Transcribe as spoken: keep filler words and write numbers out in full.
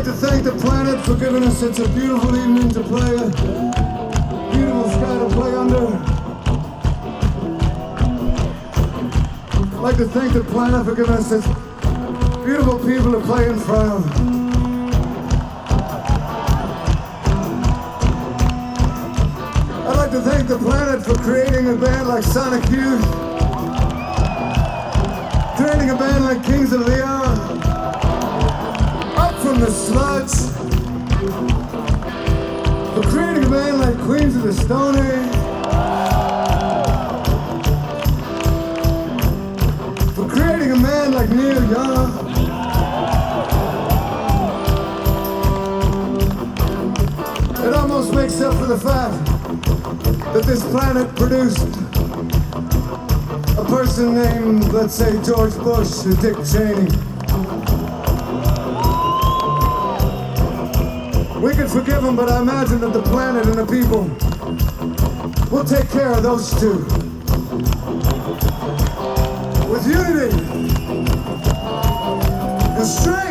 like to thank the planet for giving us such a beautiful evening to play, a beautiful sky to play under. I'd like to thank the planet for giving us such beautiful people to play in front of. I'd like to thank the planet for creating a band like Sonic Youth, creating a band like Kings of Leon, up from the sludge, for creating a band like Queens of the Stone Age, for creating a man like Neil Young. It almost makes up for the fact that this planet produced a person named, let's say, George Bush or Dick Cheney. We can forgive them, but I imagine that the planet and the people will take care of those two. With unity and strength.